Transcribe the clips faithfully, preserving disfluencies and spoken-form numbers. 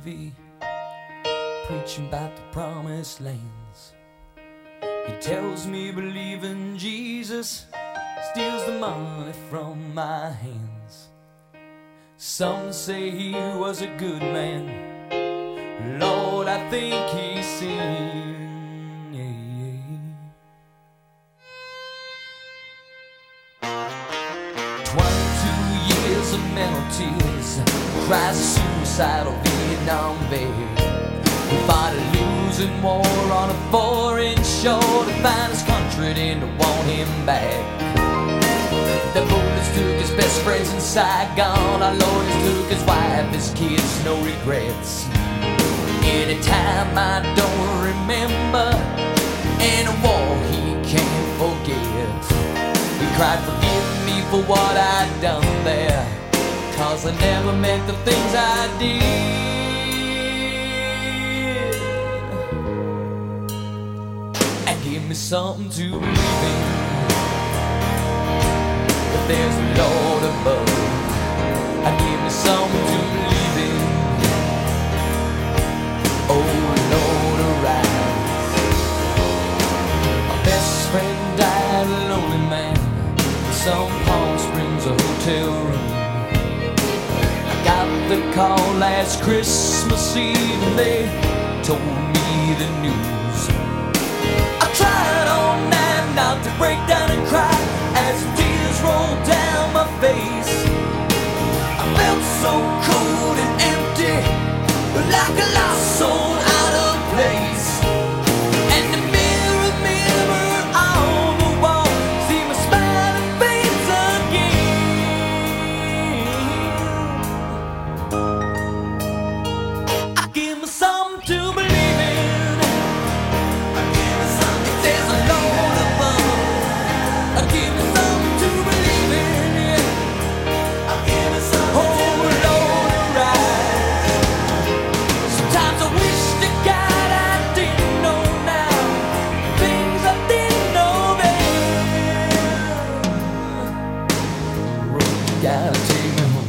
V, preaching about the promised lands. He tells me believe in Jesus steals the money from my hands. Some say he was a good man, Lord, I think he sinned. Twenty-two years of mental tears, cries of suicidal Vietnam vet. We fought a losing war on a foreign shore to find his country didn't want him back. The bullets took his best friends in Saigon, our lawyers took his wife, his kids, no regrets. Anytime I don't remember, in a war he can't forget. He cried, forgive me for what I'd done there, cause I never meant the things I did. And give me something to believe in, that there's a Lord above. And give me something to believe in, oh Lord arise. My best friend died a lonely man in some Palm Springs hotel room. I got the call last Christmas Eve and they told me the news. I tried all night not to break down and cry as tears rolled down my face. I felt so cold and empty, like a lost soul out of place. And the mirror, mirror on the wall, see my smiling face again. I give me something to believe in, I give me something, there's a Lord above. I give me something to believe in, I give me something, oh Lord arise. Sometimes I wish to God I didn't know now, things I didn't know then. Road, gotta take me home.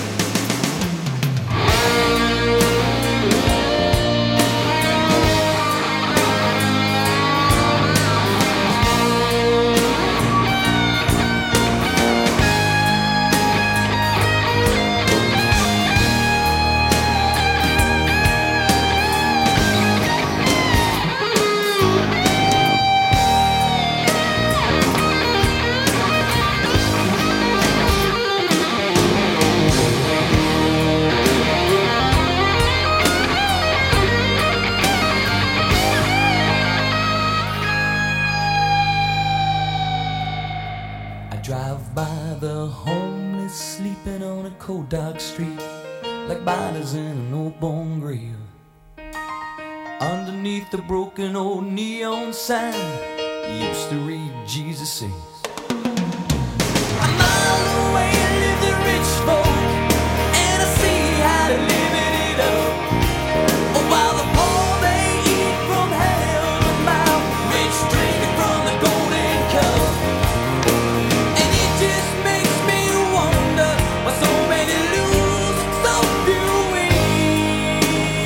I drive by the homeless sleeping on a cold dark street, like bodies in an old bone grave. Underneath the broken old neon sign, used to read Jesus says. A mile away live the rich folk, and I see how they're living it up. Oh, while the poor they eat from hand to mouth, rich drinking from the golden cup. And it just makes me wonder why so many lose, so few win.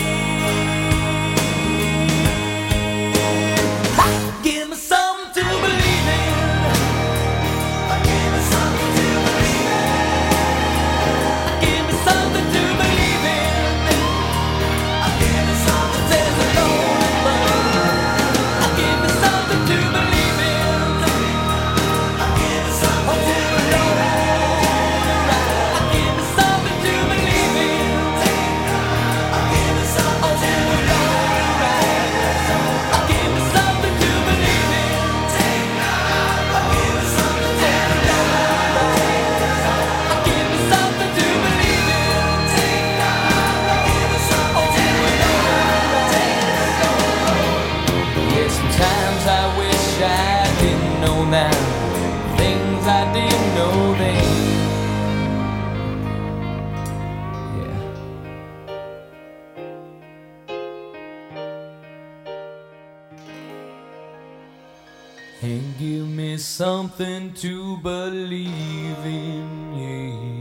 Give me something to believe in, give me something to believe in, give me something to believe in, give me something, there's a Lord above. Give me something to believe in, give me something to believe in, give me something to believe in, give me something to believe in, give me something to believe in, give me something to give me something to believe in. Yeah, sometimes I wish I didn't know now, things I didn't know then. Yeah. And give me something to believe in, yeah.